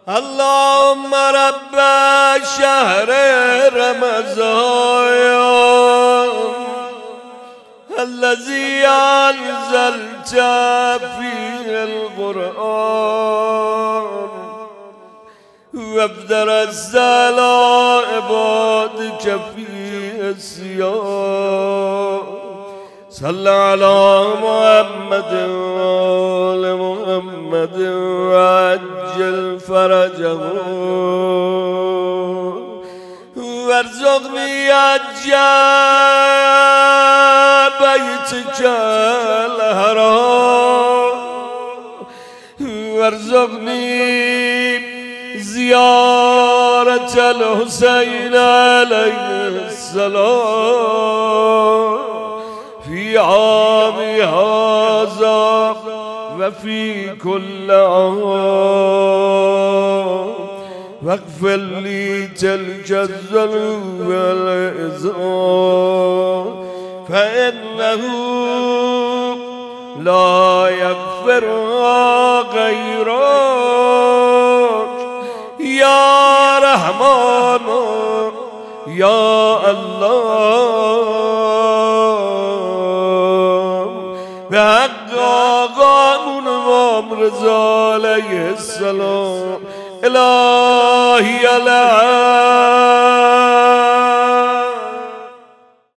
اللهم رب شهر رمضان الذي أنزلت فيه القرآن وابترست على عبادك فيه الصيام صل على محمد وآل محمد وعجل فرجه وارزقني حج بيتك الحرام وارزقني زيارة الحسين عليه السلام في عام هذا وفي كل عام واغفر لي تلك الذنوب والإثام فإنه لا يغفرها غيرك يا رحمن يا الله بحق آقامون امام رضا علیه السلام الهی العالم